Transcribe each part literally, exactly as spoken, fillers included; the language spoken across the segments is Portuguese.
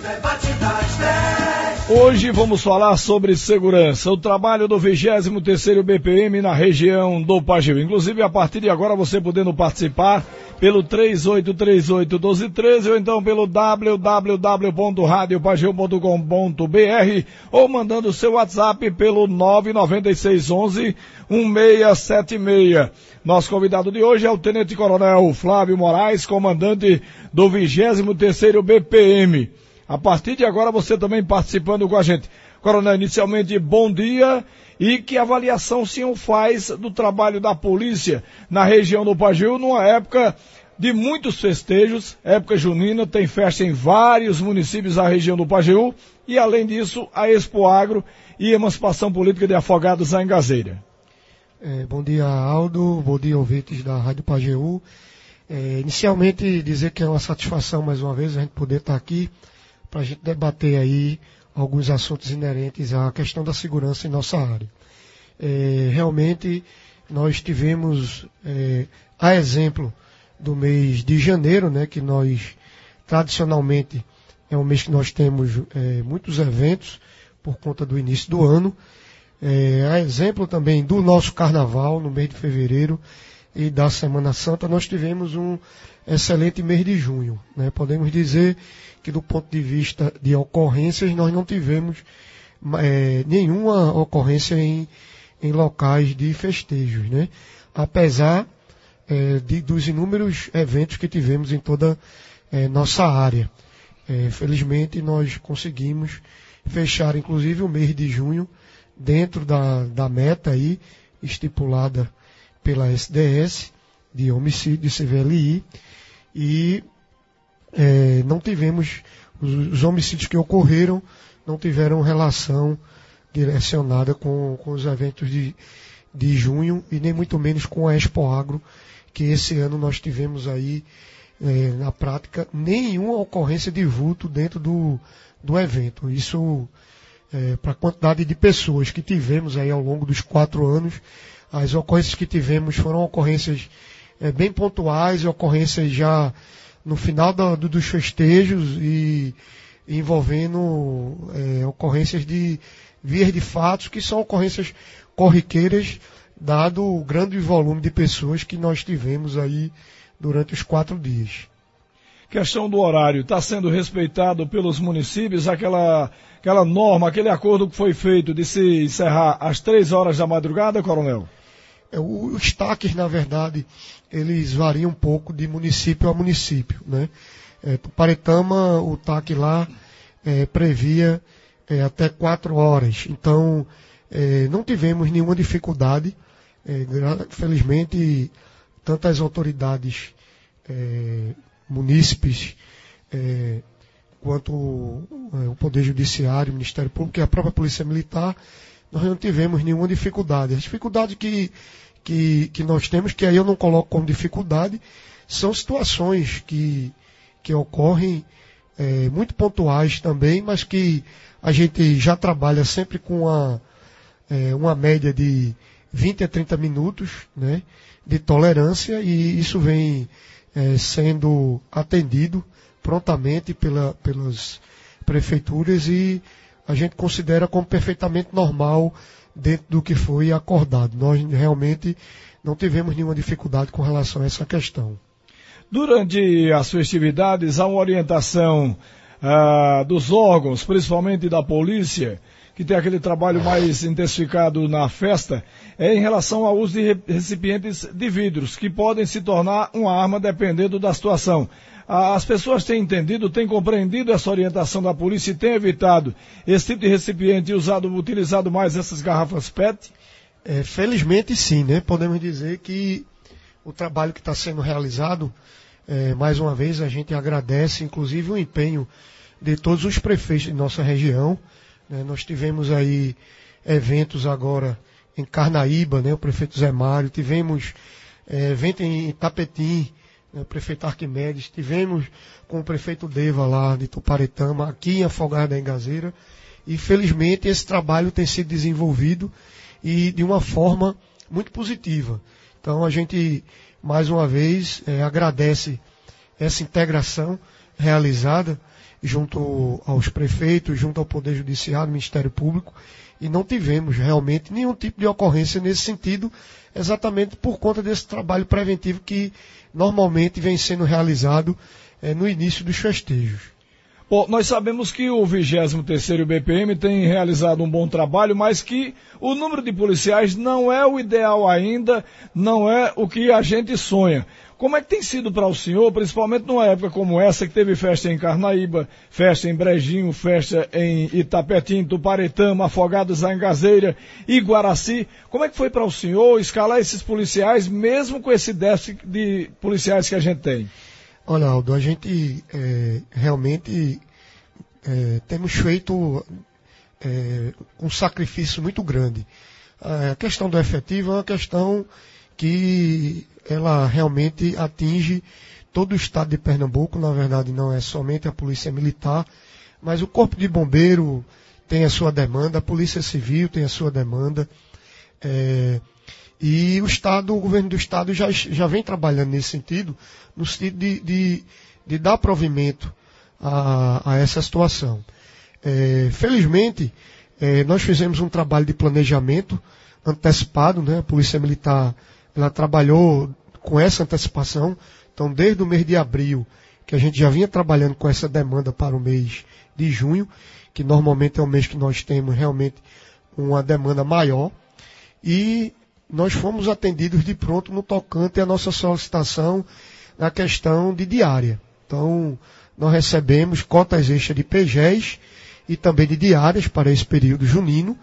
Hoje vamos falar sobre segurança, o trabalho do vigésimo terceiro B P M na região do Pajeú. Inclusive, a partir de agora, você podendo participar pelo três oito três oito, um dois um três ou então pelo w w w ponto rádio pajeú ponto com ponto b r ou mandando seu WhatsApp pelo nove nove seis um um um seis sete seis. Nosso convidado de hoje é o Tenente Coronel Flávio Moraes, comandante do vigésimo terceiro B P M. A partir de agora, você também participando com a gente. Coronel, inicialmente, bom dia. E que avaliação o senhor faz do trabalho da polícia na região do Pajeú, numa época de muitos festejos, época junina, tem festa em vários municípios da região do Pajeú, e além disso, a Expo Agro e Emancipação Política de Afogados em Gazeira. É, bom dia, Aldo, bom dia, ouvintes da Rádio Pajeú. É, inicialmente, dizer que é uma satisfação, mais uma vez, a gente poder estar aqui para a gente debater aí alguns assuntos inerentes à questão da segurança em nossa área. É, realmente, nós tivemos, é, a exemplo do mês de janeiro, né, que nós, tradicionalmente, é um mês que nós temos é, muitos eventos por conta do início do ano. É, a exemplo também do nosso carnaval, no mês de fevereiro, e da Semana Santa, nós tivemos um excelente mês de junho, né? Podemos dizer que do ponto de vista de ocorrências, nós não tivemos é, nenhuma ocorrência em, em locais de festejos, né? Apesar é, de, dos inúmeros eventos que tivemos em toda é, nossa área. É, felizmente, nós conseguimos fechar, inclusive, o mês de junho dentro da, da meta aí, estipulada pela S D S, de homicídio, de C V L I, e é, não tivemos, os, os homicídios que ocorreram não tiveram relação direcionada com, com os eventos de, de junho, e nem muito menos com a Expo Agro, que esse ano nós tivemos aí, é, na prática, nenhuma ocorrência de vulto dentro do, do evento. Isso, é, para a quantidade de pessoas que tivemos aí ao longo dos quatro anos, as ocorrências que tivemos foram ocorrências é, bem pontuais, ocorrências já no final da, do, dos festejos e envolvendo é, ocorrências de vias de fatos, que são ocorrências corriqueiras, dado o grande volume de pessoas que nós tivemos aí durante os quatro dias. Questão do horário, está sendo respeitado pelos municípios aquela, aquela norma, aquele acordo que foi feito de se encerrar às três horas da madrugada, Coronel? É, os taques, na verdade, eles variam um pouco de município a município, né? É, Tuparetama, o taque lá é, previa é, até quatro horas. Então, é, não tivemos nenhuma dificuldade. É, felizmente, tanto as autoridades é, munícipes, é, quanto o, é, o Poder Judiciário, o Ministério Público e a própria Polícia Militar, nós não tivemos nenhuma dificuldade. As dificuldades que, que, que nós temos, que aí eu não coloco como dificuldade, são situações que, que ocorrem é, muito pontuais também, mas que a gente já trabalha sempre com uma, é, uma média de vinte a trinta minutos, né, de tolerância, e isso vem é, sendo atendido prontamente pela, pelas prefeituras, e a gente considera como perfeitamente normal dentro do que foi acordado. Nós realmente não tivemos nenhuma dificuldade com relação a essa questão. Durante as festividades, há uma orientação ah, dos órgãos, principalmente da polícia, que tem aquele trabalho mais intensificado na festa, é em relação ao uso de recipientes de vidros, que podem se tornar uma arma dependendo da situação. As pessoas têm entendido, têm compreendido essa orientação da polícia e têm evitado esse tipo de recipiente usado, utilizado mais essas garrafas P E T? É, felizmente sim, né? Podemos dizer que o trabalho que está sendo realizado, é, mais uma vez a gente agradece, inclusive o empenho de todos os prefeitos de nossa região, né? Nós tivemos aí eventos agora em Carnaíba, né? O prefeito Zé Mário, tivemos é, evento em Itapetim, o prefeito Arquimedes, tivemos com o prefeito Deva lá de Tuparetama, aqui em Afogados da Engazeira, e felizmente esse trabalho tem sido desenvolvido e de uma forma muito positiva. Então a gente, mais uma vez, é, agradece essa integração realizada junto aos prefeitos, junto ao Poder Judiciário, Ministério Público, e não tivemos realmente nenhum tipo de ocorrência nesse sentido, exatamente por conta desse trabalho preventivo que normalmente vem sendo realizado eh, no início dos festejos. Bom, nós sabemos que o vigésimo terceiro B P M tem realizado um bom trabalho, mas que o número de policiais não é o ideal ainda, não é o que a gente sonha. Como é que tem sido para o senhor, principalmente numa época como essa, que teve festa em Carnaíba, festa em Brejinho, festa em Itapetim, Tuparetama, Afogados, Zangazeira e Guaraci? Como é que foi para o senhor escalar esses policiais, mesmo com esse déficit de policiais que a gente tem? Olha, Aldo, a gente é, realmente é, temos feito é, um sacrifício muito grande. A questão do efetivo é uma questão que ela realmente atinge todo o estado de Pernambuco. Na verdade, não é somente a Polícia Militar, mas o Corpo de Bombeiro tem a sua demanda, a Polícia Civil tem a sua demanda. É, E o Estado, o governo do Estado já, já vem trabalhando nesse sentido, no sentido de, de, de dar provimento a, a essa situação. É, felizmente, é, nós fizemos um trabalho de planejamento antecipado, né? A Polícia Militar ela trabalhou com essa antecipação. Então, desde o mês de abril, que a gente já vinha trabalhando com essa demanda para o mês de junho, que normalmente é o mês que nós temos realmente uma demanda maior, e nós fomos atendidos de pronto no tocante à nossa solicitação na questão de diária. Então, nós recebemos cotas extras de P G E S e também de diárias para esse período junino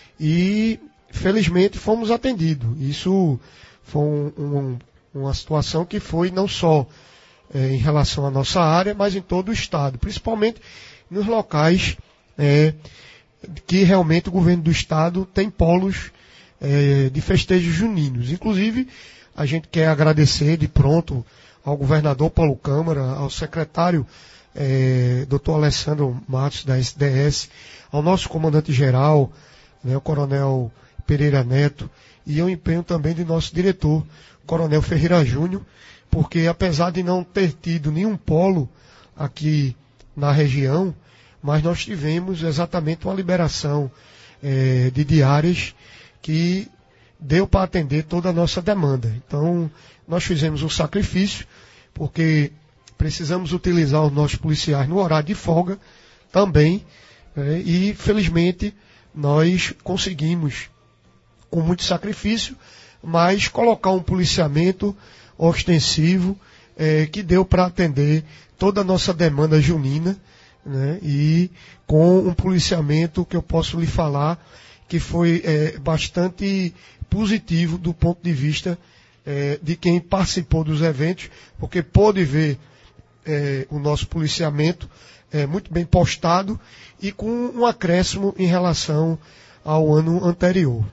e, felizmente, fomos atendidos. Isso foi um, um, uma situação que foi não só é, em relação à nossa área, mas em todo o Estado, principalmente nos locais é, que realmente o governo do Estado tem polos de festejos juninos. Inclusive, a gente quer agradecer de pronto ao governador Paulo Câmara, ao secretário eh, doutor Alessandro Matos, da S D S, ao nosso comandante-geral, né, o coronel Pereira Neto, e ao empenho também de nosso diretor, coronel Ferreira Júnior, porque apesar de não ter tido nenhum polo aqui na região, mas nós tivemos exatamente uma liberação eh, de diárias que deu para atender toda a nossa demanda. Então, nós fizemos um sacrifício, porque precisamos utilizar os nossos policiais no horário de folga também, né, e, felizmente, nós conseguimos, com muito sacrifício, mas colocar um policiamento ostensivo eh, que deu para atender toda a nossa demanda junina, né, e com um policiamento que eu posso lhe falar que foi é, bastante positivo do ponto de vista é, de quem participou dos eventos, porque pôde ver é, o nosso policiamento é, muito bem postado e com um acréscimo em relação ao ano anterior.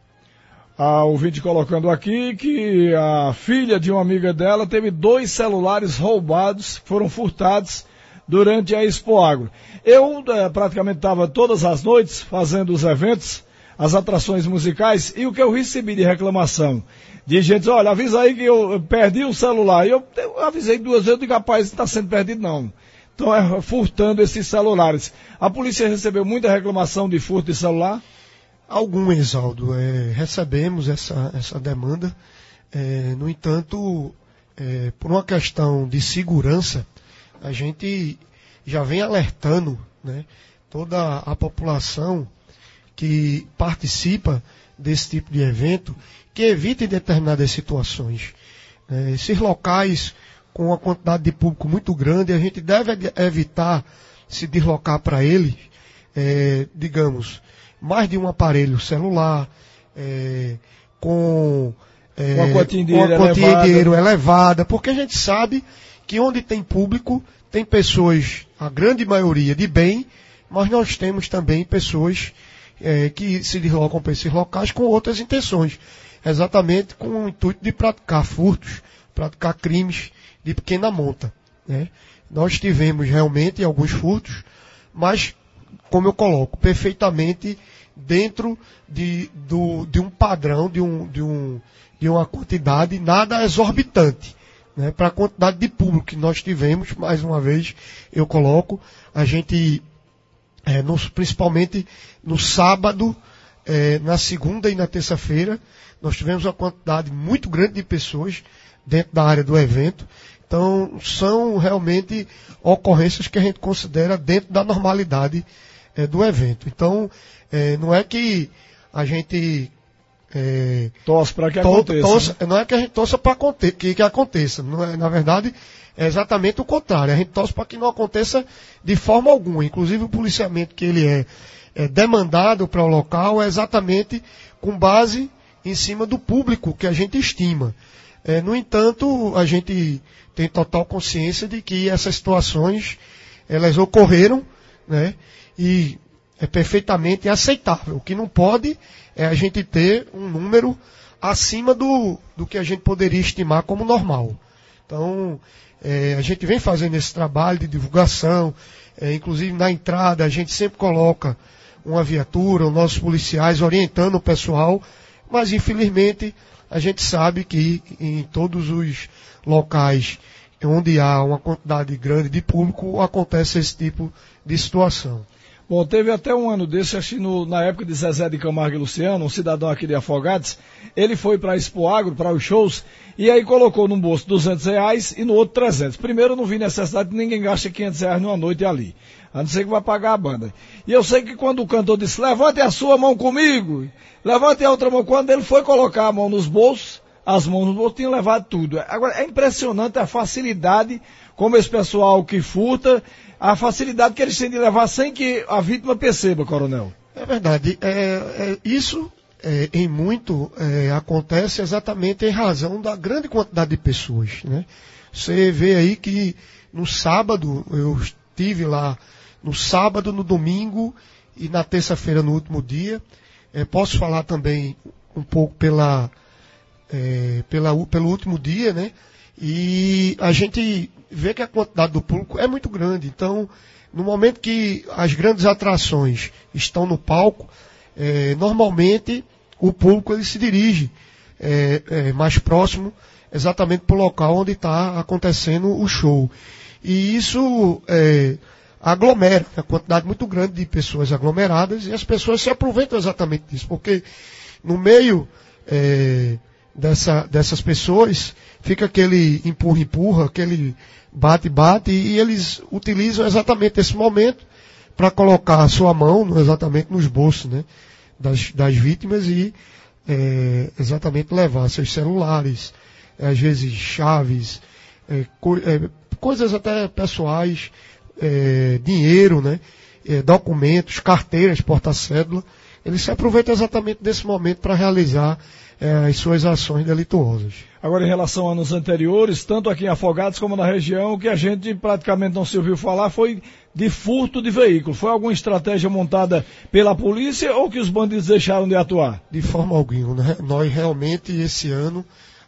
A ouvinte colocando aqui que a filha de uma amiga dela teve dois celulares roubados, foram furtados durante a Expo Agro. Eu é, praticamente estava todas as noites fazendo os eventos, as atrações musicais, e o que eu recebi de reclamação de gente, olha, avisa aí que eu perdi o celular. E eu, eu avisei duas vezes, eu digo, rapaz, não está sendo perdido não. Então é furtando esses celulares. A polícia recebeu muita reclamação de furto de celular? Alguns, Aldo. É, recebemos essa, essa demanda. É, no entanto, é, por uma questão de segurança, a gente já vem alertando, né, toda a população que participa desse tipo de evento, que evite determinadas situações. É, esses locais com uma quantidade de público muito grande, a gente deve evitar se deslocar para ele, é, digamos, mais de um aparelho celular, é, com é, uma quantia de dinheiro, uma quantia elevada. de dinheiro elevada, porque a gente sabe que onde tem público, tem pessoas, a grande maioria de bem, mas nós temos também pessoas É, que se deslocam para esses locais com outras intenções, exatamente com o intuito de praticar furtos, praticar crimes de pequena monta, né? Nós tivemos realmente alguns furtos, mas, como eu coloco, perfeitamente dentro de, do, de um padrão, de, um, de, um, de uma quantidade nada exorbitante, né, para a quantidade de público que nós tivemos. Mais uma vez, eu coloco, a gente, é, no, principalmente no sábado, é, na segunda e na terça-feira, nós tivemos uma quantidade muito grande de pessoas dentro da área do evento. Então, são realmente ocorrências que a gente considera dentro da normalidade é, do evento. Então, é, não é que a gente... É, torce para que to, aconteça. Torce, né? Não é que a gente torça para que, que aconteça. Não é, na verdade, é exatamente o contrário. A gente torce para que não aconteça de forma alguma. Inclusive, o policiamento que ele é, é demandado para o local é exatamente com base em cima do público que a gente estima. É, no entanto, a gente tem total consciência de que essas situações, elas ocorreram, né? E é perfeitamente aceitável. O que não pode é a gente ter um número acima do, do que a gente poderia estimar como normal. Então, é, a gente vem fazendo esse trabalho de divulgação, é, inclusive na entrada a gente sempre coloca uma viatura, os nossos policiais orientando o pessoal, mas infelizmente a gente sabe que em todos os locais onde há uma quantidade grande de público acontece esse tipo de situação. Bom, teve até um ano desse, acho que no, na época de Zezé de Camargo e Luciano, um cidadão aqui de Afogados, ele foi para a Expo Agro, para os shows, e aí colocou num bolso duzentos reais e no outro trezentos. Primeiro, eu não vi necessidade de ninguém gasta quinhentos reais numa noite ali, a não ser que vai pagar a banda. E eu sei que quando o cantor disse, levante a sua mão comigo, levante a outra mão, quando ele foi colocar a mão nos bolsos, as mãos nos bolsos tinham levado tudo. Agora, é impressionante a facilidade como esse pessoal que furta, a facilidade que eles têm de levar sem que a vítima perceba, coronel. É verdade. É, é, isso, é, em muito, é, acontece exatamente em razão da grande quantidade de pessoas, né? Você vê aí que no sábado, eu estive lá no sábado, no domingo e na terça-feira, no último dia. É, posso falar também um pouco pela, é, pela, pelo último dia, né? E a gente vê que a quantidade do público é muito grande. Então, no momento que as grandes atrações estão no palco, é, normalmente o público ele se dirige é, é, mais próximo exatamente para o local onde está acontecendo o show. E isso é, aglomera, a quantidade muito grande de pessoas aglomeradas, e as pessoas se aproveitam exatamente disso, porque no meio é, dessa, dessas pessoas fica aquele empurra-empurra, aquele bate-bate, e eles utilizam exatamente esse momento para colocar a sua mão no, exatamente nos bolsos, né, das, das vítimas e é, exatamente levar seus celulares, às vezes chaves, é, co, é, coisas até pessoais, é, dinheiro, né, é, documentos, carteiras, porta-cédula. Eles se aproveitam exatamente desse momento para realizar é, as suas ações delituosas. Agora, em relação a anos anteriores, tanto aqui em Afogados como na região, o que a gente praticamente não se ouviu falar foi de furto de veículo. Foi alguma estratégia montada pela polícia ou que os bandidos deixaram de atuar? De forma alguma, né? Nós realmente, esse ano,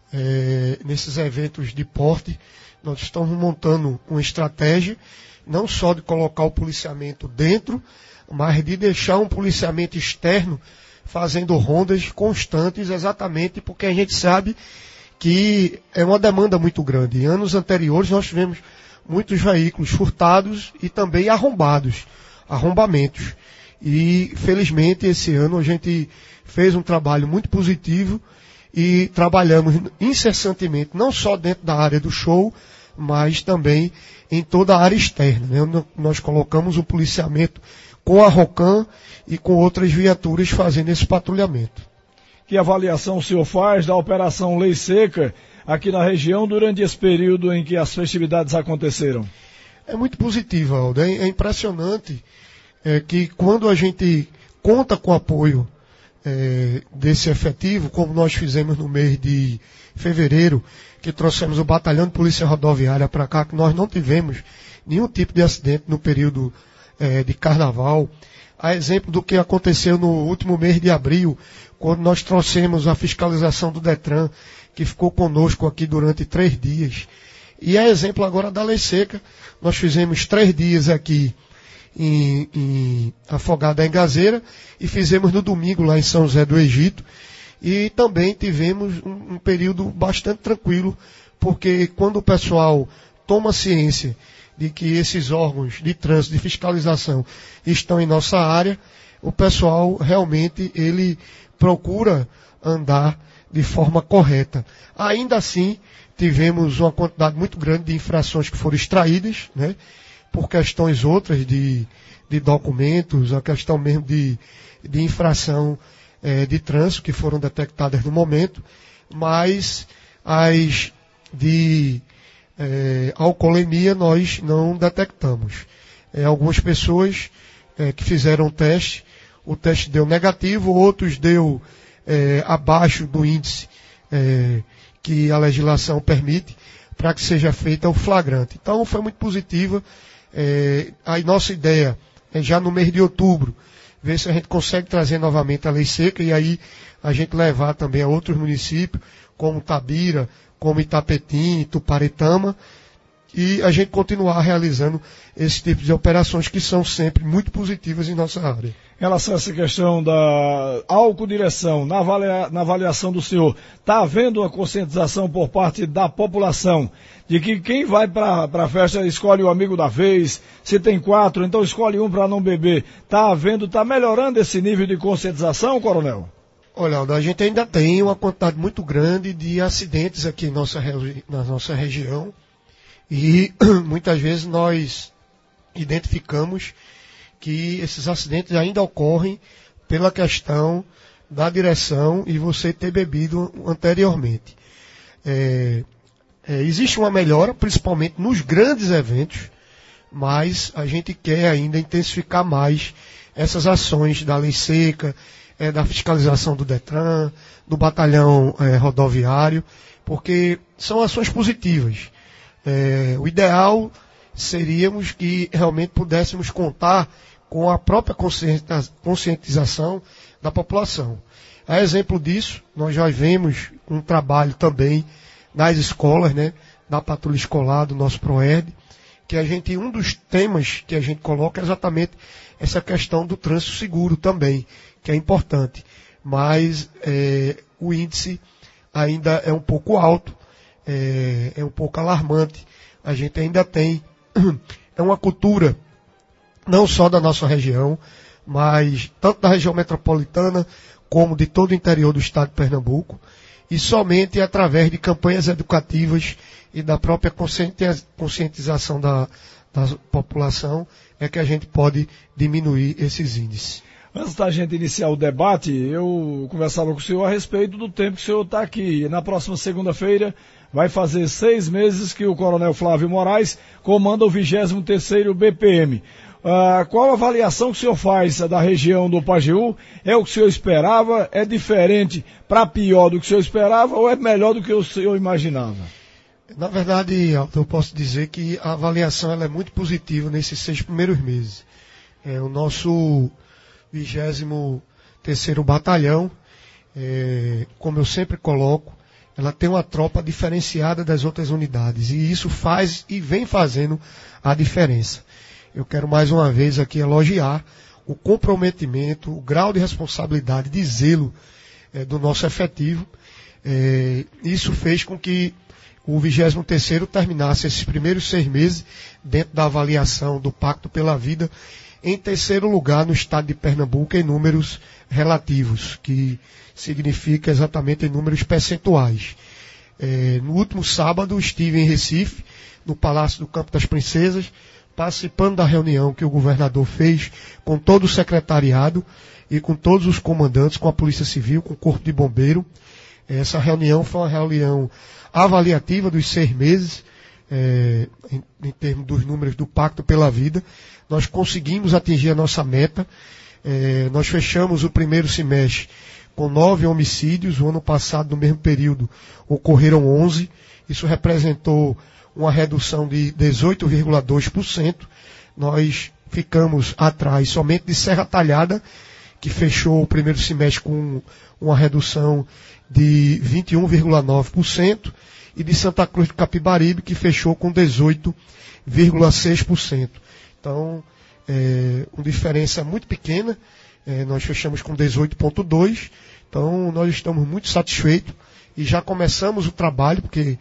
é, nesses eventos de porte, nós estamos montando uma estratégia, não só de colocar o policiamento dentro, mas de deixar um policiamento externo fazendo rondas constantes, exatamente porque a gente sabe que é uma demanda muito grande. Em anos anteriores nós tivemos muitos veículos furtados e também arrombados, arrombamentos. E felizmente esse ano a gente fez um trabalho muito positivo e trabalhamos incessantemente, não só dentro da área do show, mas também em toda a área externa, né? Nós colocamos o policiamento com a ROCAM e com outras viaturas fazendo esse patrulhamento. Que avaliação o senhor faz da Operação Lei Seca aqui na região durante esse período em que as festividades aconteceram? É muito positiva, Aldo. É, é impressionante é, que quando a gente conta com o apoio é, desse efetivo, como nós fizemos no mês de fevereiro, que trouxemos o Batalhão de Polícia Rodoviária para cá, que nós não tivemos nenhum tipo de acidente no período é, de carnaval. A exemplo do que aconteceu no último mês de abril, quando nós trouxemos a fiscalização do Detran, que ficou conosco aqui durante três dias. E é exemplo agora da Lei Seca. Nós fizemos três dias aqui em, em Afogado da Engazeira e fizemos no domingo lá em São José do Egito. E também tivemos um, um período bastante tranquilo porque quando o pessoal toma ciência de que esses órgãos de trânsito, de fiscalização estão em nossa área, o pessoal realmente ele procura andar de forma correta. Ainda assim, tivemos uma quantidade muito grande de infrações que foram extraídas, né, por questões outras de, de documentos, a questão mesmo de, de infração é, de trânsito que foram detectadas no momento, mas as de é, alcoolemia nós não detectamos. É, algumas pessoas é, que fizeram o teste, o teste deu negativo, outros deu é, abaixo do índice é, que a legislação permite para que seja feita o flagrante. Então foi muito positiva. É, a nossa ideia é já no mês de outubro ver se a gente consegue trazer novamente a lei seca e aí a gente levar também a outros municípios, como Tabira, como Itapetim, Tuparetama, e a gente continuar realizando esse tipo de operações que são sempre muito positivas em nossa área. Em relação a essa questão da álcool-direção, na, avalia, na avaliação do senhor, está havendo uma conscientização por parte da população de que quem vai para a festa escolhe o amigo da vez, se tem quatro, então escolhe um para não beber. Está havendo, está melhorando esse nível de conscientização, coronel? Olha, a gente ainda tem uma quantidade muito grande de acidentes aqui em nossa, na nossa região e muitas vezes nós identificamos que esses acidentes ainda ocorrem pela questão da direção e você ter bebido anteriormente. É, é, existe uma melhora, principalmente nos grandes eventos, mas a gente quer ainda intensificar mais essas ações da lei seca, é, da fiscalização do Detran, do batalhão é, rodoviário, porque são ações positivas. É, o ideal seríamos que realmente pudéssemos contar com a própria conscientização da população. A exemplo disso, nós já vemos um trabalho também nas escolas, né, da patrulha escolar, do nosso PROERD, que a gente, um dos temas que a gente coloca é exatamente essa questão do trânsito seguro também, que é importante. Mas é, o índice ainda é um pouco alto, é, é um pouco alarmante. A gente ainda tem, é uma cultura não só da nossa região, mas tanto da região metropolitana como de todo o interior do estado de Pernambuco, e somente através de campanhas educativas e da própria conscientização da, da população é que a gente pode diminuir esses índices. Antes da gente iniciar o debate, eu conversava com o senhor a respeito do tempo que o senhor está aqui. Na próxima segunda-feira vai fazer seis meses que o coronel Flávio Moraes comanda o vigésimo terceiro B P M. Uh, qual a avaliação que o senhor faz da região do Pajeú? É o que o senhor esperava? É diferente para pior do que o senhor esperava ou é melhor do que o senhor imaginava? Na verdade, eu posso dizer que a avaliação ela é muito positiva nesses seis primeiros meses. É, o nosso vigésimo terceiro Batalhão, é, como eu sempre coloco, ela tem uma tropa diferenciada das outras unidades e isso faz e vem fazendo a diferença. Eu quero mais uma vez aqui elogiar o comprometimento, o grau de responsabilidade, de zelo é, do nosso efetivo. É, isso fez com que o vigésimo terceiro terminasse esses primeiros seis meses dentro da avaliação do Pacto pela Vida em terceiro lugar no estado de Pernambuco em números relativos, que significa exatamente em números percentuais. É, no último sábado estive em Recife, no Palácio do Campo das Princesas, participando da reunião que o governador fez com todo o secretariado e com todos os comandantes, com a Polícia Civil, com o Corpo de Bombeiro. Essa reunião foi uma reunião avaliativa dos seis meses, é, em, em termos dos números do Pacto pela Vida. Nós conseguimos atingir a nossa meta. É, nós fechamos o primeiro semestre com nove homicídios. O ano passado, no mesmo período, ocorreram onze. Isso representou uma redução de dezoito vírgula dois por cento. Nós ficamos atrás somente de Serra Talhada, que fechou o primeiro semestre com uma redução de vinte e um vírgula nove por cento, e de Santa Cruz do Capibaribe, que fechou com dezoito vírgula seis por cento. Então, é uma diferença muito pequena. É, nós fechamos com dezoito vírgula dois por cento. Então, nós estamos muito satisfeitos e já começamos o trabalho, porque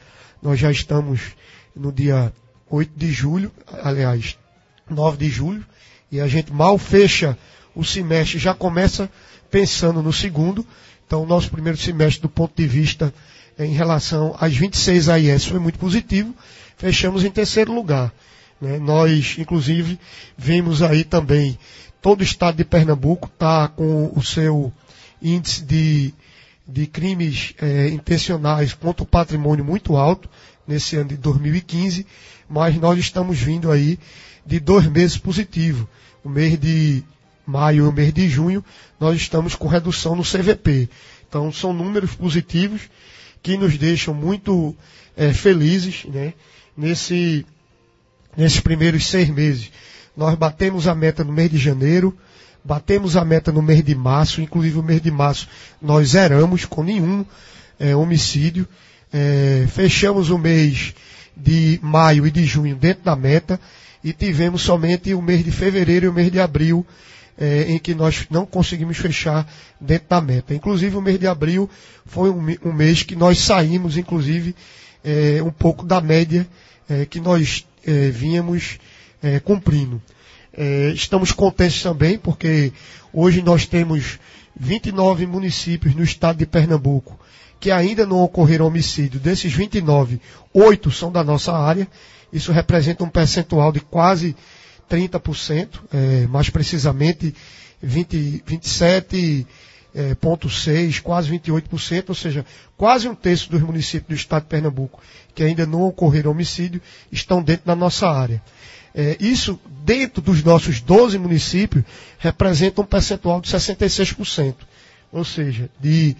nós já estamos no dia oito de julho, aliás, nove de julho, e a gente mal fecha o semestre, já começa pensando no segundo. Então, o nosso primeiro semestre, do ponto de vista em relação às vinte e seis A I S, foi muito positivo. Fechamos em terceiro lugar. Né? Nós, inclusive, vimos aí também, todo o estado de Pernambuco está com o seu índice de, de crimes é, intencionais contra o patrimônio muito alto, nesse ano de dois mil e quinze, mas nós estamos vindo aí de dois meses positivos. O mês de maio e o mês de junho, nós estamos com redução no C V P. Então, são números positivos que nos deixam muito é, felizes, né? Nesse, nesses primeiros seis meses. Nós batemos a meta no mês de janeiro, batemos a meta no mês de março, inclusive o mês de março nós zeramos com nenhum é, homicídio. É, fechamos o mês de maio e de junho dentro da meta e tivemos somente o mês de fevereiro e o mês de abril é, em que nós não conseguimos fechar dentro da meta. Inclusive o mês de abril foi um, um mês que nós saímos, inclusive, é, um pouco da média é, que nós é, vínhamos é, cumprindo. É, estamos contentes também porque hoje nós temos vinte e nove municípios no estado de Pernambuco que ainda não ocorreram homicídio. Desses vinte e nove, oito são da nossa área. Isso representa um percentual de quase trinta por cento, é, mais precisamente vinte, vinte e sete vírgula seis por cento, quase vinte e oito por cento, ou seja, quase um terço dos municípios do estado de Pernambuco que ainda não ocorreram homicídio estão dentro da nossa área. É, isso, dentro dos nossos doze municípios, representa um percentual de sessenta e seis por cento, ou seja, de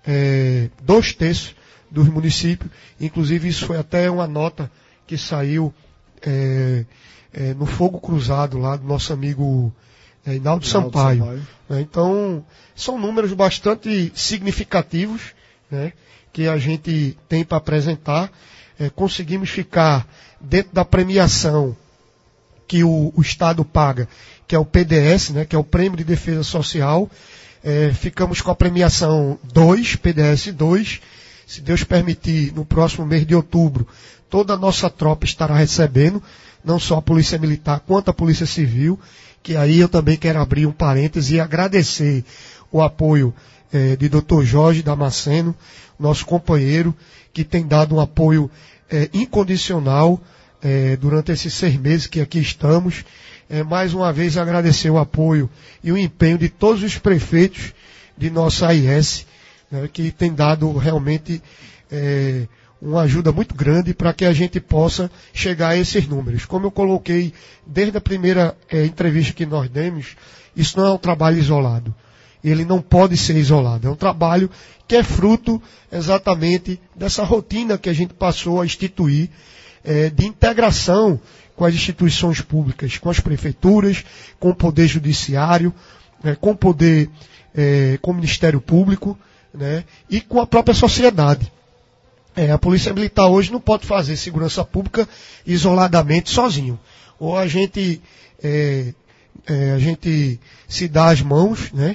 É, dois terços dos municípios. Inclusive isso foi até uma nota que saiu é, é, no Fogo Cruzado lá do nosso amigo é, Hinaldo Sampaio. Sampaio. Né? Então são números bastante significativos, né, que a gente tem para apresentar. É, conseguimos ficar dentro da premiação que o, o Estado paga, que é o P D S, né, que é o Prêmio de Defesa Social. É, ficamos com a premiação dois, P D S dois. Se Deus permitir, no próximo mês de outubro, toda a nossa tropa estará recebendo, não só a Polícia Militar, quanto a Polícia Civil, que aí eu também quero abrir um parêntese e agradecer o apoio é, de doutor Jorge Damasceno, nosso companheiro, que tem dado um apoio é, incondicional é, durante esses seis meses que aqui estamos. É, mais uma vez agradecer o apoio e o empenho de todos os prefeitos de nossa A I S, né, que tem dado realmente é, uma ajuda muito grande para que a gente possa chegar a esses números. Como eu coloquei desde a primeira é, entrevista que nós demos, isso não é um trabalho isolado. Ele não pode ser isolado. É um trabalho que é fruto exatamente dessa rotina que a gente passou a instituir é, de integração com as instituições públicas, com as prefeituras, com o Poder Judiciário, né, com o Poder, é, com o Ministério Público, né, e com a própria sociedade. É, a Polícia Militar hoje não pode fazer segurança pública isoladamente, sozinho. Ou a gente, é, é, a gente se dá as mãos, né,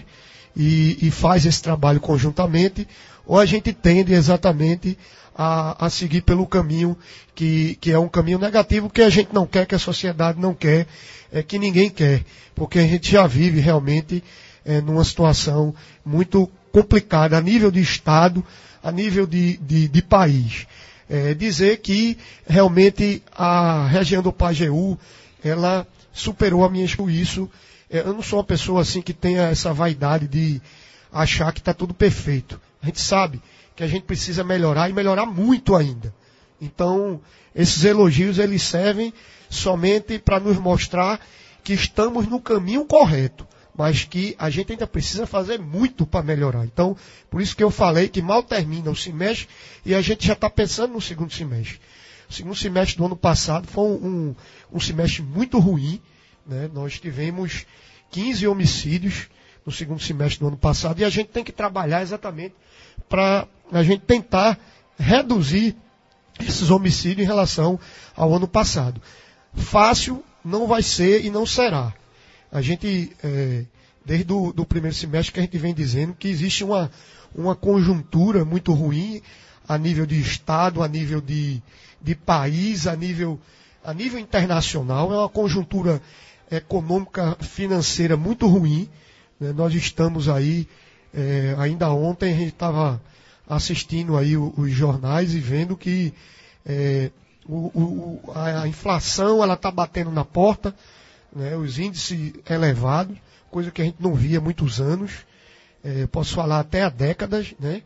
e, e faz esse trabalho conjuntamente, ou a gente tende exatamente A, a seguir pelo caminho que, que é um caminho negativo, que a gente não quer, que a sociedade não quer, é, que ninguém quer, porque a gente já vive realmente é, numa situação muito complicada a nível de Estado, a nível de, de, de país. É, dizer que realmente a região do Pajeú, ela superou a minha isso. É, eu não sou uma pessoa assim que tenha essa vaidade de achar que está tudo perfeito. A gente sabe que a gente precisa melhorar e melhorar muito ainda. Então, esses elogios, eles servem somente para nos mostrar que estamos no caminho correto, mas que a gente ainda precisa fazer muito para melhorar. Então, por isso que eu falei que mal termina o semestre e a gente já está pensando no segundo semestre. O segundo semestre do ano passado foi um, um, um semestre muito ruim, né? Nós tivemos quinze homicídios no segundo semestre do ano passado e a gente tem que trabalhar exatamente para a gente tentar reduzir esses homicídios em relação ao ano passado. Fácil não vai ser e não será. A gente, é, desde o do primeiro semestre que a gente vem dizendo que existe uma, uma conjuntura muito ruim, a nível de Estado, a nível de, de país, a nível, a nível internacional. É uma conjuntura econômica, financeira muito ruim. Né? Nós estamos aí, é, ainda ontem a gente estava assistindo aí os, os jornais e vendo que é, o, o, a inflação ela está batendo na porta, né? Os índices elevados, coisa que a gente não via há muitos anos, é, posso falar até há décadas, né?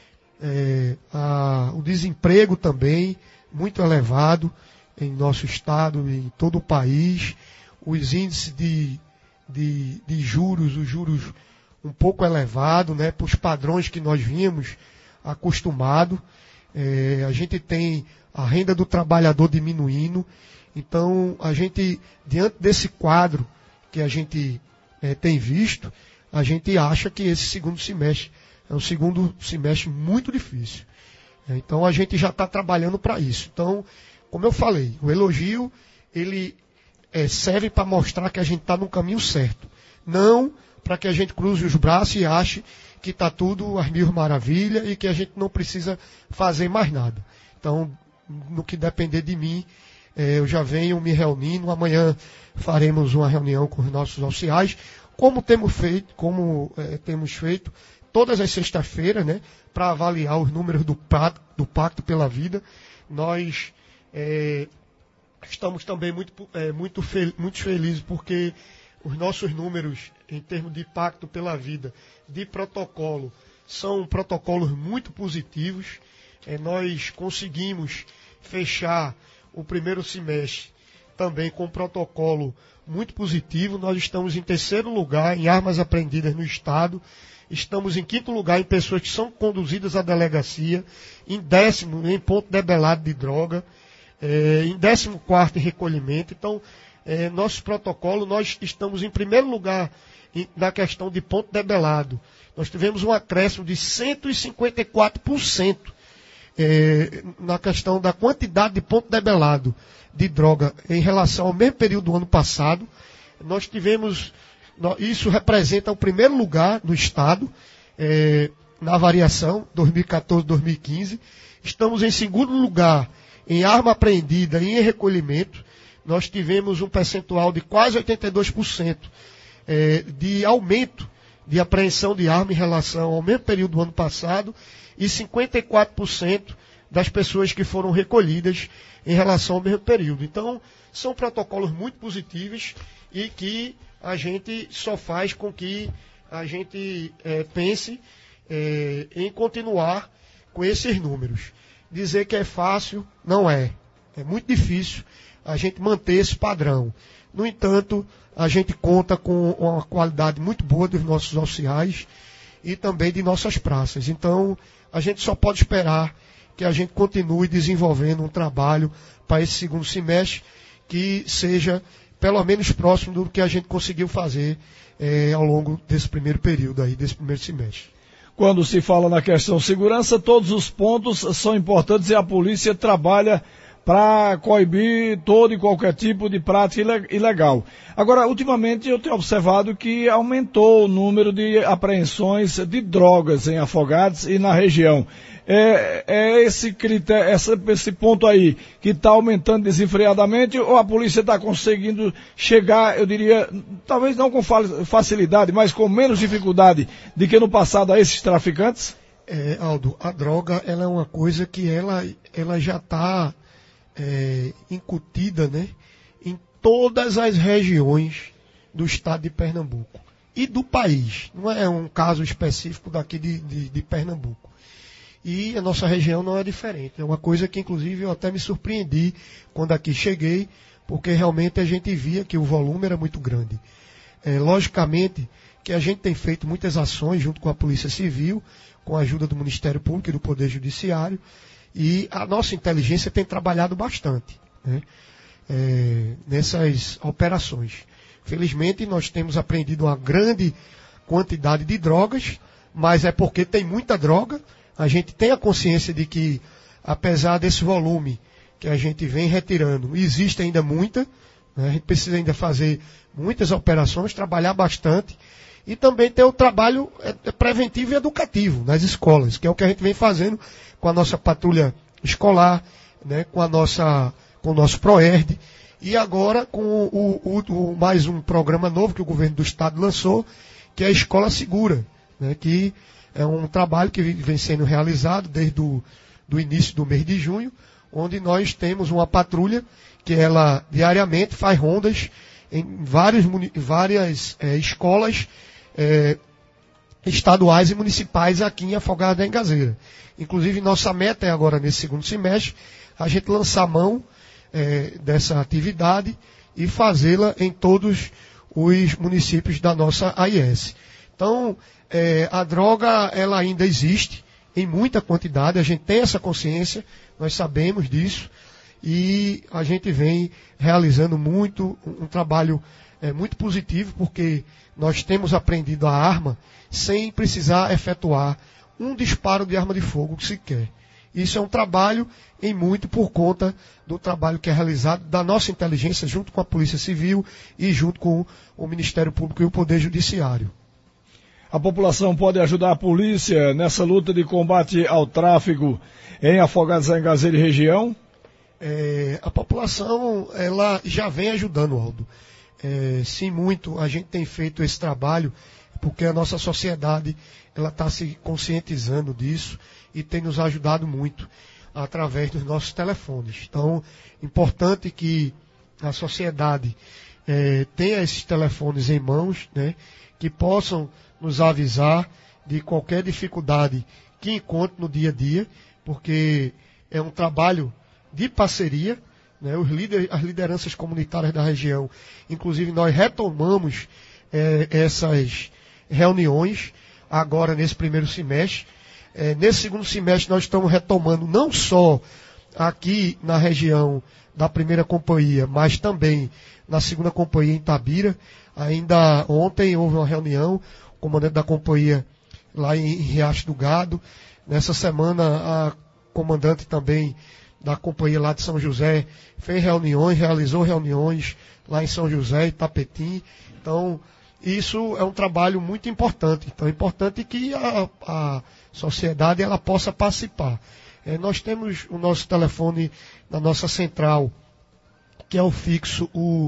É, a, o desemprego também muito elevado em nosso estado e em todo o país, os índices de, de, de juros, os juros um pouco elevados, né, para os padrões que nós vínhamos acostumados. É, a gente tem a renda do trabalhador diminuindo, então a gente, diante desse quadro que a gente é, tem visto, a gente acha que esse segundo semestre é um segundo semestre muito difícil. É, então a gente já está trabalhando para isso. Então, como eu falei, o elogio ele é, serve para mostrar que a gente está no caminho certo. Não para que a gente cruze os braços e ache que está tudo às mil maravilhas e que a gente não precisa fazer mais nada. Então, no que depender de mim, é, eu já venho me reunindo. Amanhã faremos uma reunião com os nossos oficiais, como temos feito, como é, temos feito todas as sextas-feiras, né, para avaliar os números do pacto, do Pacto pela Vida. Nós é, estamos também muito, é, muito, fel muito felizes porque os nossos números em termos de Pacto pela Vida, de protocolo, são protocolos muito positivos. É, nós conseguimos fechar o primeiro semestre também com um protocolo muito positivo. Nós estamos em terceiro lugar em armas apreendidas no Estado. Estamos em quinto lugar em pessoas que são conduzidas à delegacia, em décimo em ponto debelado de droga, é, em décimo quarto em recolhimento. Então, é, nosso protocolo, nós estamos em primeiro lugar em, na questão de ponto debelado. Nós tivemos um acréscimo de cento e cinquenta e quatro por cento é, na questão da quantidade de ponto debelado de droga em relação ao mesmo período do ano passado. Nós tivemos... Isso representa o primeiro lugar do Estado, é, na variação dois mil e quatorze a dois mil e quinze. Estamos em segundo lugar em arma apreendida e em recolhimento. Nós tivemos um percentual de quase oitenta e dois por cento é, de aumento de apreensão de arma em relação ao mesmo período do ano passado e cinquenta e quatro por cento das pessoas que foram recolhidas em relação ao mesmo período. Então, são protocolos muito positivos e que a gente só faz com que a gente é, pense é, em continuar com esses números. Dizer que é fácil, não é. É muito difícil a gente manter esse padrão. No entanto, a gente conta com uma qualidade muito boa dos nossos oficiais e também de nossas praças. Então, a gente só pode esperar que a gente continue desenvolvendo um trabalho para esse segundo semestre que seja pelo menos próximo do que a gente conseguiu fazer é, ao longo desse primeiro período aí, desse primeiro semestre. Quando se fala na questão segurança, todos os pontos são importantes e a polícia trabalha para coibir todo e qualquer tipo de prática ilegal. Agora, ultimamente eu tenho observado que aumentou o número de apreensões de drogas em Afogados e na região. É, é esse critério, essa, esse ponto aí que está aumentando desenfreadamente ou a polícia está conseguindo chegar, eu diria, talvez não com facilidade, mas com menos dificuldade do que no passado a esses traficantes? É, Aldo, a droga ela é uma coisa que ela, ela já está é, incutida, né, em todas as regiões do estado de Pernambuco e do país. Não é um caso específico daqui de, de, de Pernambuco. E a nossa região não é diferente. É uma coisa que, inclusive, eu até me surpreendi quando aqui cheguei, porque realmente a gente via que o volume era muito grande. É, logicamente que a gente tem feito muitas ações junto com a Polícia Civil, com a ajuda do Ministério Público e do Poder Judiciário, e a nossa inteligência tem trabalhado bastante, né, é, nessas operações. Felizmente, nós temos apreendido uma grande quantidade de drogas, mas é porque tem muita droga. A gente tem a consciência de que, apesar desse volume que a gente vem retirando, existe ainda muita, né? A gente precisa ainda fazer muitas operações, trabalhar bastante E também tem o trabalho preventivo e educativo nas escolas, que é o que a gente vem fazendo com a nossa patrulha escolar, né, com, a nossa, com o nosso PROERD, e agora com o, o, o, mais um programa novo que o governo do estado lançou, que é a Escola Segura, né, que é um trabalho que vem sendo realizado desde o do início do mês de junho, onde nós temos uma patrulha que ela diariamente faz rondas em várias, várias é, escolas é, estaduais e municipais aqui em Afogados da Engazeira. Inclusive, nossa meta é agora, nesse segundo semestre, a gente lançar mão é, dessa atividade e fazê-la em todos os municípios da nossa A I S. Então, é, a droga, ela ainda existe em muita quantidade, a gente tem essa consciência, nós sabemos disso, e a gente vem realizando muito, um, um trabalho é, muito positivo, porque nós temos aprendido a arma sem precisar efetuar um disparo de arma de fogo sequer. Isso é um trabalho em muito por conta do trabalho que é realizado da nossa inteligência junto com a Polícia Civil e junto com o Ministério Público e o Poder Judiciário. A população pode ajudar a polícia nessa luta de combate ao tráfico em Afogados da Engazeira e região? É, a população ela já vem ajudando, Aldo. É, sim, muito. A gente tem feito esse trabalho porque a nossa sociedade ela está se conscientizando disso e tem nos ajudado muito através dos nossos telefones. Então, importante que a sociedade é, tenha esses telefones em mãos, né, que possam nos avisar de qualquer dificuldade que encontre no dia a dia, porque é um trabalho de parceria, né, os líderes, as lideranças comunitárias da região, inclusive nós retomamos é, essas reuniões agora nesse primeiro semestre. É, nesse segundo semestre nós estamos retomando não só aqui na região da primeira companhia, mas também na segunda companhia em Itabira. Ainda ontem houve uma reunião, o comandante da companhia lá em Riacho do Gado. Nessa semana a comandante também da companhia lá de São José fez reuniões, realizou reuniões lá em São José, Itapetim. Então, isso é um trabalho muito importante. Então, é importante que a, a sociedade ela possa participar. É, nós temos o nosso telefone na nossa central, que é o fixo, o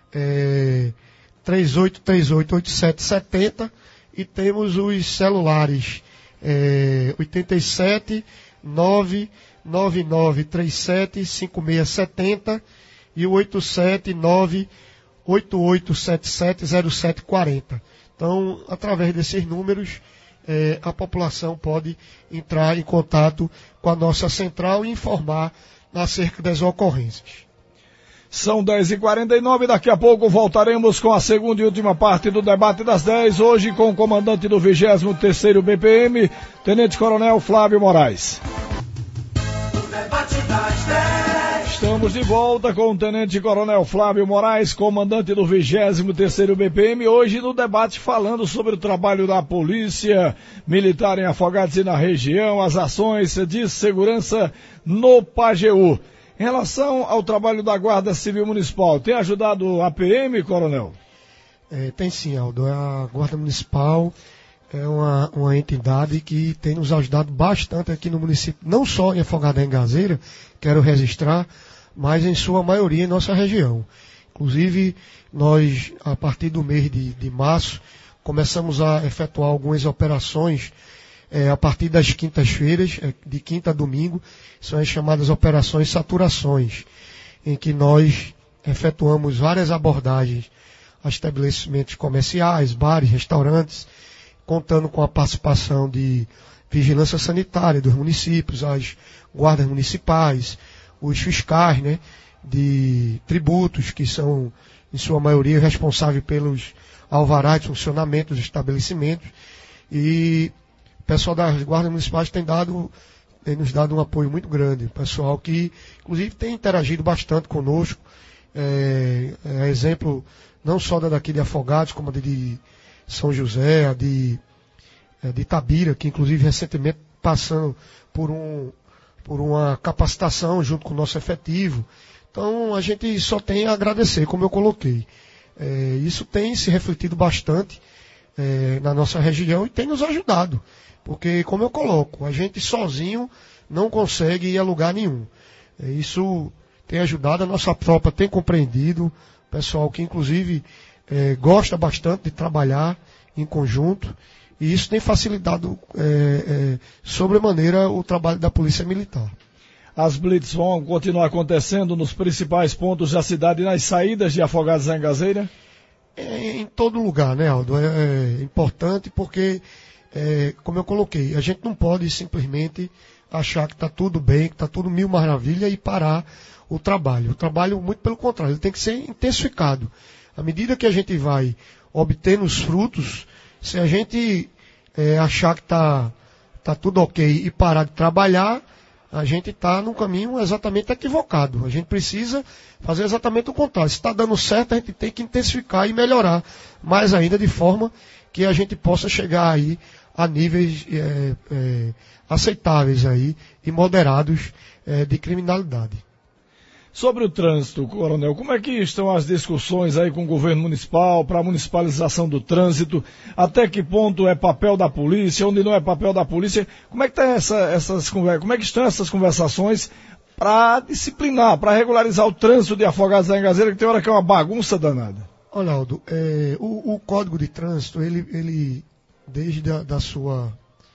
é, três oito três oito, oito sete sete zero, e temos os celulares é, oito sete nove nove nove três sete cinco seis sete zero e o oito sete nove oito oito sete sete zero sete quatro zero. Então, através desses números, é, a população pode entrar em contato com a nossa central e informar acerca das ocorrências. São dez e quarenta e nove, daqui a pouco voltaremos com a segunda e última parte do debate das dez, hoje com o comandante do vigésimo terceiro B P M, Tenente Coronel Flávio Moraes. Estamos de volta com o Tenente Coronel Flávio Moraes, comandante do vigésimo terceiro B P M, hoje no debate falando sobre o trabalho da Polícia Militar em Afogados e na região, as ações de segurança no Pajeú. Em relação ao trabalho da Guarda Civil Municipal, tem ajudado a P M, Coronel? É, tem sim, Aldo. A Guarda Municipal é uma, uma entidade que tem nos ajudado bastante aqui no município, não só em Afogados da Engazeira, quero registrar, mas em sua maioria em nossa região. Inclusive, nós, a partir do mês de, de março, começamos a efetuar algumas operações é, a partir das quintas-feiras, é, de quinta a domingo, são as chamadas operações saturações, em que nós efetuamos várias abordagens a estabelecimentos comerciais, bares, restaurantes, contando com a participação de vigilância sanitária dos municípios, as guardas municipais, os fiscais, né, de tributos, que são, em sua maioria, responsáveis pelos alvarás de funcionamento dos estabelecimentos. E o pessoal das guardas municipais tem, dado, tem nos dado um apoio muito grande. O pessoal que, inclusive, tem interagido bastante conosco. É, é exemplo não só da daqui de Afogados, como a de São José, a de, a de Itabira, que inclusive recentemente passando por, um, por uma capacitação junto com o nosso efetivo. Então a gente só tem a agradecer, como eu coloquei. É, isso tem se refletido bastante é, na nossa região e tem nos ajudado. Porque, como eu coloco, a gente sozinho não consegue ir a lugar nenhum. É, isso tem ajudado, a nossa tropa tem compreendido, pessoal que inclusive é, gosta bastante de trabalhar em conjunto, e isso tem facilitado é, é, sobremaneira o trabalho da Polícia Militar. As blitz vão continuar acontecendo nos principais pontos da cidade e nas saídas de Afogados da Engazeira? É, em todo lugar, né, Aldo? É, é importante porque, é, como eu coloquei, a gente não pode simplesmente achar que está tudo bem, que está tudo mil maravilha e parar o trabalho. O trabalho, muito pelo contrário, ele tem que ser intensificado. À medida que a gente vai obtendo os frutos, se a gente é, achar que está tá tudo ok e parar de trabalhar, a gente está num caminho exatamente equivocado. A gente precisa fazer exatamente o contrário. Se está dando certo, a gente tem que intensificar e melhorar mais ainda, de forma que a gente possa chegar aí a níveis é, é, aceitáveis aí e moderados é, de criminalidade. Sobre o trânsito, Coronel, como é que estão as discussões aí com o governo municipal para a municipalização do trânsito? Até que ponto é papel da polícia, onde não é papel da polícia? Como é que, tá essa, essas, como é que estão essas conversações para disciplinar, para regularizar o trânsito de Afogados da Engazeira, que tem hora que é uma bagunça danada? Olha, Aldo, é, o, o Código de Trânsito, ele, ele desde a da sua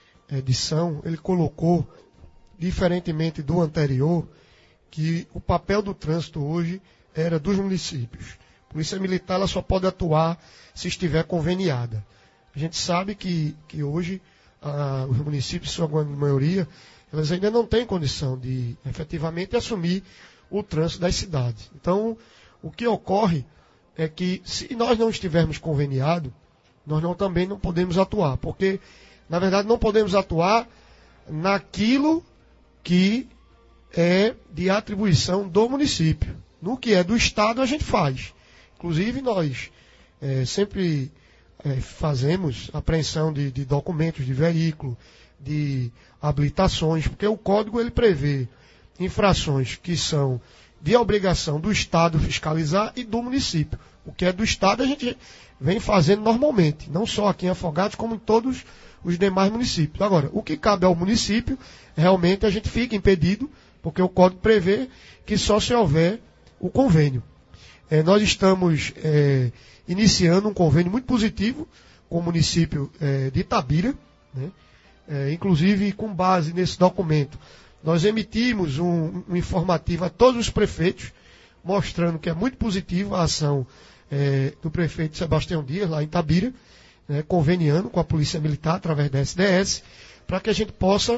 edição, ele colocou, diferentemente do anterior, que o papel do trânsito hoje era dos municípios. A Polícia Militar ela só pode atuar se estiver conveniada. A gente sabe que, que hoje ah, os municípios, sua grande maioria, elas ainda não têm condição de efetivamente assumir o trânsito das cidades. Então, o que ocorre é que se nós não estivermos conveniados, nós não, também não podemos atuar. Porque, na verdade, não podemos atuar naquilo que é de atribuição do município. No que é do Estado, a gente faz. Inclusive, nós é, sempre é, fazemos apreensão de, de documentos de veículo, de habilitações, porque o Código ele prevê infrações que são de obrigação do Estado fiscalizar e do município. O que é do Estado, a gente vem fazendo normalmente, não só aqui em Afogados, como em todos os demais municípios. Agora, o que cabe ao município, realmente a gente fica impedido, porque o Código prevê que só se houver o convênio. É, nós estamos é, iniciando um convênio muito positivo com o município é, de Itabira, né? É, inclusive com base nesse documento. Nós emitimos um, um informativo a todos os prefeitos, mostrando que é muito positiva a ação é, do prefeito Sebastião Dias, lá em Itabira, né, conveniando com a Polícia Militar através da S D S, para que a gente possa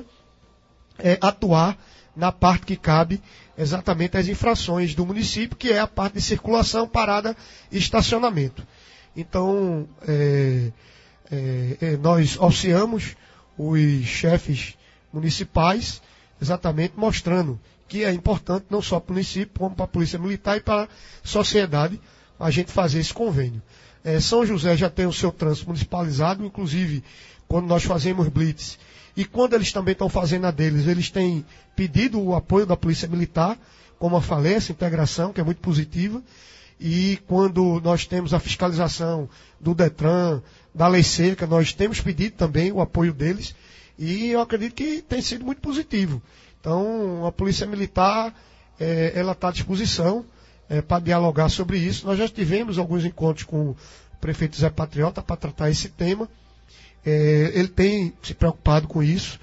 é, atuar na parte que cabe exatamente as infrações do município, que é a parte de circulação, parada e estacionamento. Então, é, é, é, nós auxiliamos os chefes municipais, exatamente mostrando que é importante não só para o município, como para a Polícia Militar e para a sociedade, a gente fazer esse convênio. É, São José já tem o seu trânsito municipalizado, inclusive quando nós fazemos blitz, e quando eles também estão fazendo a deles, eles têm pedido o apoio da Polícia Militar, como eu falei, essa integração, que é muito positiva. E quando nós temos a fiscalização do Detran, da Lei Seca, nós temos pedido também o apoio deles. E eu acredito que tem sido muito positivo. Então, a Polícia Militar, é, ela está à disposição é, para dialogar sobre isso. Nós já tivemos alguns encontros com o prefeito Zé Patriota para tratar esse tema. É, ele tem se preocupado com isso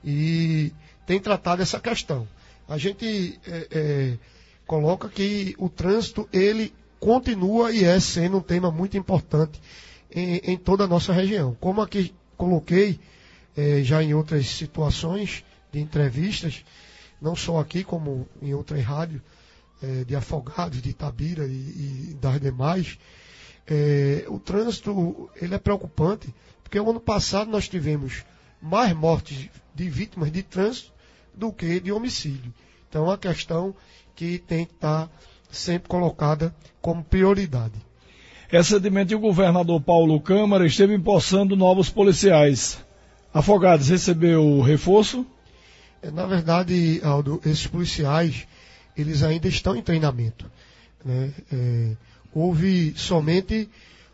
e tem tratado essa questão. A gente é, é, coloca que o trânsito, ele continua e é sendo um tema muito importante em, em toda a nossa região. Como aqui coloquei, é, já em outras situações de entrevistas, não só aqui, como em outras rádios, é, de Afogados, de Itabira e, e das demais, é, o trânsito, ele é preocupante, porque o ano passado nós tivemos mais mortes de vítimas de trânsito do que de homicídio. Então é uma questão que tem que estar sempre colocada como prioridade. Recentemente o governador Paulo Câmara esteve empossando novos policiais. Afogados recebeu reforço? É, na verdade, Aldo, esses policiais, eles ainda estão em treinamento, né? É, houve somente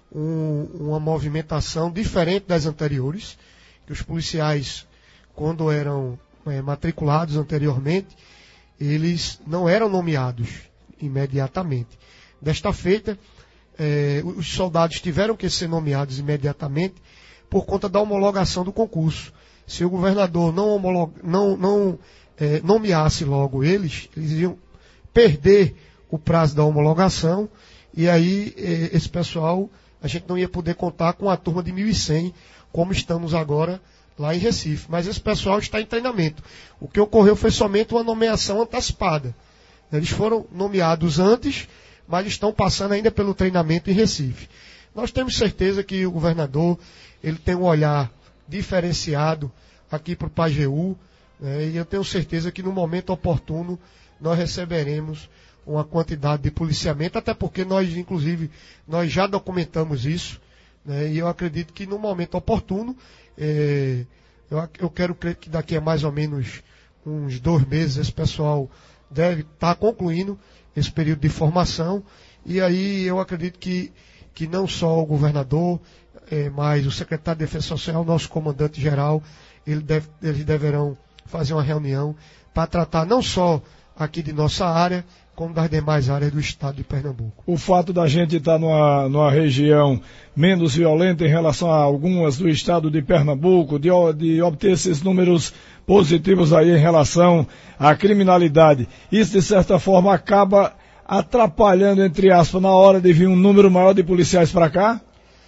um, uma movimentação diferente das anteriores, que os policiais, quando eram é, matriculados anteriormente, eles não eram nomeados imediatamente. Desta feita, é, os soldados tiveram que ser nomeados imediatamente por conta da homologação do concurso. Se o governador não, homolog... não, não é, nomeasse logo eles, eles iam perder o prazo da homologação, e aí é, esse pessoal, a gente não ia poder contar com a turma de mil e cem, como estamos agora lá em Recife. Mas esse pessoal está em treinamento. O que ocorreu foi somente uma nomeação antecipada. Eles foram nomeados antes, mas estão passando ainda pelo treinamento em Recife. Nós temos certeza que o governador ele tem um olhar diferenciado aqui para o Pajeú, né, e eu tenho certeza que no momento oportuno nós receberemos uma quantidade de policiamento, até porque nós, inclusive, nós já documentamos isso, né, e eu acredito que no momento oportuno, é, eu, eu quero crer que daqui a mais ou menos uns dois meses esse pessoal deve estar concluindo esse período de formação, e aí eu acredito que, que não só o governador, é, mas o secretário de Defesa Social, nosso comandante-geral, ele deve, eles deverão fazer uma reunião para tratar não só aqui de nossa área, como das demais áreas do estado de Pernambuco. O fato da gente estar numa, numa região menos violenta em relação a algumas do estado de Pernambuco, de, de obter esses números positivos aí em relação à criminalidade, isso de certa forma acaba atrapalhando, entre aspas, na hora de vir um número maior de policiais para cá?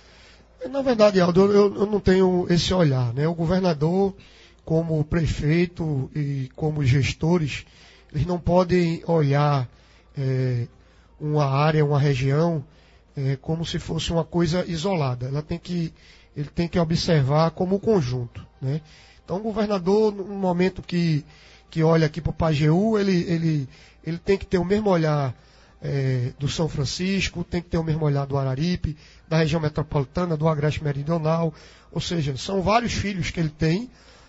Na verdade, Aldo, eu, eu não tenho esse olhar, né? O governador, como prefeito e como gestores, eles não podem olhar é, uma área, uma região, é, como se fosse uma coisa isolada. Ela tem que, ele tem que observar como um conjunto, né? Então, o governador, no momento que, que olha aqui para o Pajeú, ele, ele, ele tem que ter o mesmo olhar é, do São Francisco, tem que ter o mesmo olhar do Araripe, da região metropolitana, do Agreste Meridional. Ou seja, são vários filhos que ele tem,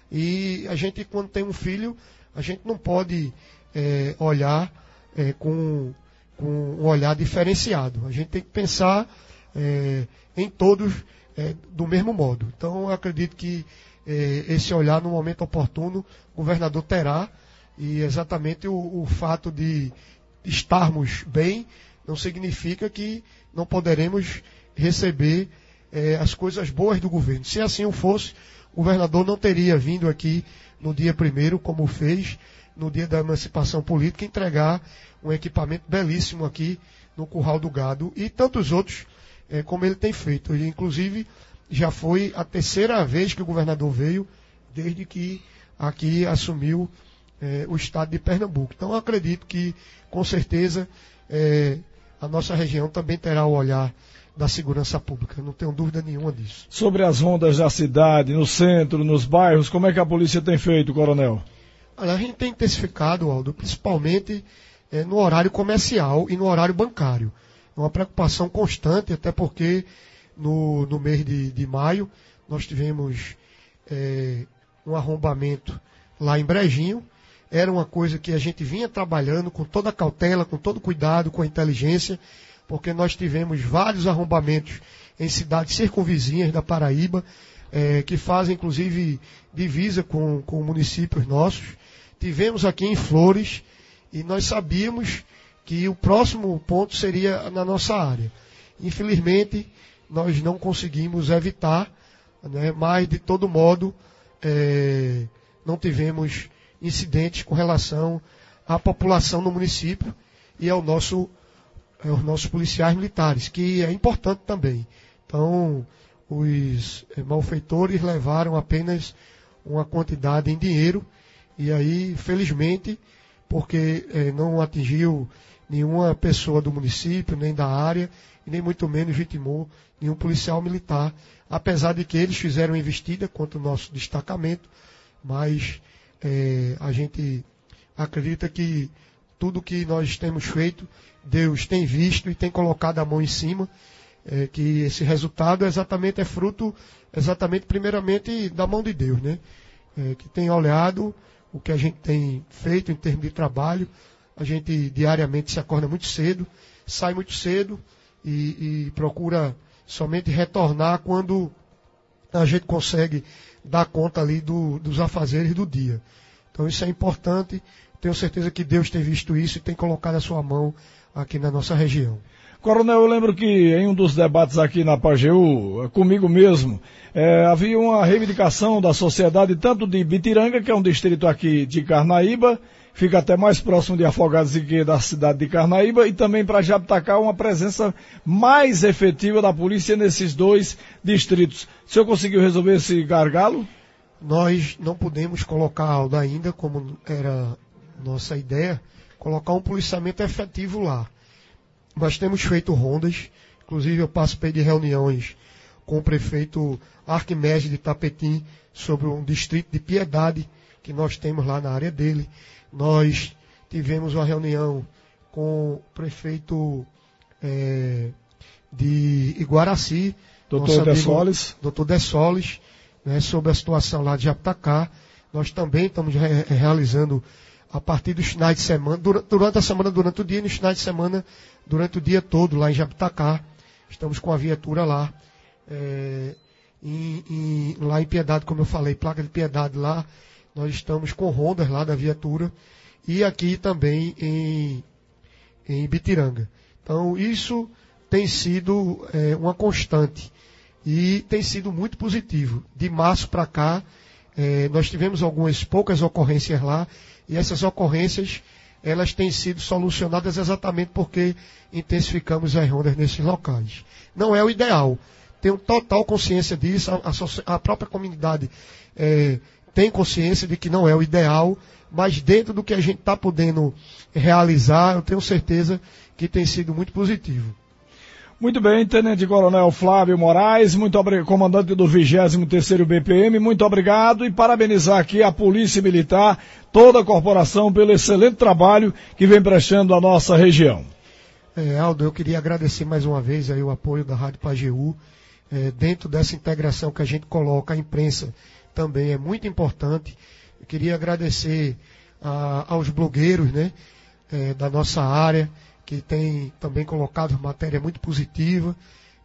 e a gente, quando tem um filho, a gente não pode é, olhar é, com, com um olhar diferenciado. A gente tem que pensar é, em todos é, do mesmo modo. Então, eu acredito que é, esse olhar, no momento oportuno, o governador terá, e exatamente o, o fato de estarmos bem não significa que não poderemos receber é, as coisas boas do governo. Se assim o fosse, o governador não teria vindo aqui no dia primeiro, como fez no dia da emancipação política, entregar um equipamento belíssimo aqui no Curral do Gado, e tantos outros é, como ele tem feito. E, inclusive, já foi a terceira vez que o governador veio desde que aqui assumiu é, o estado de Pernambuco. Então, eu acredito que, com certeza, é, a nossa região também terá o olhar da segurança pública, não tenho dúvida nenhuma disso. Sobre as rondas da cidade, no centro, nos bairros, como é que a polícia tem feito, coronel? Olha, a gente tem intensificado, Aldo, principalmente é, no horário comercial e no horário bancário. É uma preocupação constante, até porque no, no mês de, de maio nós tivemos é, um arrombamento lá em Brejinho. Era uma coisa que a gente vinha trabalhando com toda a cautela, com todo cuidado, com a inteligência, porque nós tivemos vários arrombamentos em cidades circunvizinhas da Paraíba, é, que fazem inclusive divisa com, com municípios nossos. Tivemos aqui em Flores, e nós sabíamos que o próximo ponto seria na nossa área. Infelizmente, nós não conseguimos evitar, né, mas de todo modo, é, não tivemos incidentes com relação à população no município e ao nosso aos nossos policiais militares, que é importante também. Então, os malfeitores levaram apenas uma quantidade em dinheiro, e aí, felizmente, porque eh, não atingiu nenhuma pessoa do município, nem da área, e nem muito menos vitimou nenhum policial militar, apesar de que eles fizeram investida contra o nosso destacamento, mas eh, a gente acredita que tudo que nós temos feito, Deus tem visto e tem colocado a mão em cima, é, que esse resultado exatamente é fruto, exatamente, primeiramente, da mão de Deus, né? É, que tem olhado o que a gente tem feito em termos de trabalho. A gente diariamente se acorda muito cedo, sai muito cedo e, e procura somente retornar quando a gente consegue dar conta ali do, dos afazeres do dia. Então isso é importante, tenho certeza que Deus tem visto isso e tem colocado a sua mão aqui na nossa região. Coronel, eu lembro que em um dos debates aqui na Pajeú, comigo mesmo, é, havia uma reivindicação da sociedade, tanto de Bitiranga, que é um distrito aqui de Carnaíba, fica até mais próximo de Afogados do que da cidade de Carnaíba, e também para Jabitacá uma presença mais efetiva da polícia nesses dois distritos. O senhor conseguiu resolver esse gargalo? Nós não podemos colocar, Aldo, ainda, como era nossa ideia, colocar um policiamento efetivo lá. Nós temos feito rondas, inclusive eu participei de reuniões com o prefeito Arquimedes de Tapetim sobre um distrito de Piedade que nós temos lá na área dele. Nós tivemos uma reunião com o prefeito é, de Iguaraci, doutor Dessoles, doutor Dessoles, né, sobre a situação lá de Jabitacá. Nós também estamos re realizando a partir dos finais de semana, durante, durante a semana, durante o dia, e nos finais de semana, durante o dia todo, lá em Jabitacá. Estamos com a viatura lá. É, em, em, lá em Piedade, como eu falei, placa de Piedade lá. Nós estamos com rondas lá da viatura. E aqui também em, em Bitiranga. Então, isso tem sido é, uma constante. E tem sido muito positivo. De março para cá, é, nós tivemos algumas poucas ocorrências lá. E essas ocorrências, elas têm sido solucionadas exatamente porque intensificamos as rondas nesses locais. Não é o ideal. Tenho total consciência disso. A, a, a própria comunidade é, tem consciência de que não é o ideal. Mas dentro do que a gente está podendo realizar, eu tenho certeza que tem sido muito positivo. Muito bem, Tenente Coronel Flávio Moraes, muito obrigado, comandante do vigésimo terceiro B P M, muito obrigado e parabenizar aqui a Polícia Militar, toda a corporação pelo excelente trabalho que vem prestando à nossa região. É, Aldo, eu queria agradecer mais uma vez aí o apoio da Rádio Pajeú, é, dentro dessa integração que a gente coloca, a imprensa também é muito importante. Eu queria agradecer a, aos blogueiros, né, é, da nossa área, que tem também colocado matéria muito positiva.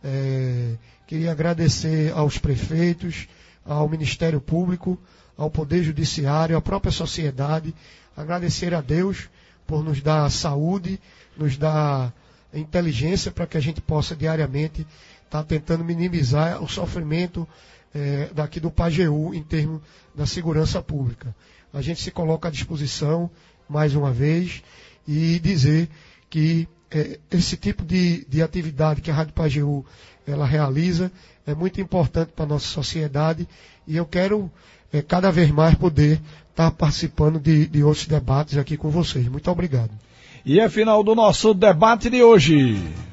É, queria agradecer aos prefeitos, ao Ministério Público, ao Poder Judiciário, à própria sociedade, agradecer a Deus por nos dar saúde, nos dar inteligência para que a gente possa diariamente estar tentando minimizar o sofrimento é, daqui do Pajeú em termos da segurança pública. A gente se coloca à disposição, mais uma vez, e dizer que é, esse tipo de, de atividade que a Rádio Pajeú ela realiza é muito importante para a nossa sociedade e eu quero é, cada vez mais poder estar participando de, de outros debates aqui com vocês. Muito obrigado. E é final do nosso debate de hoje.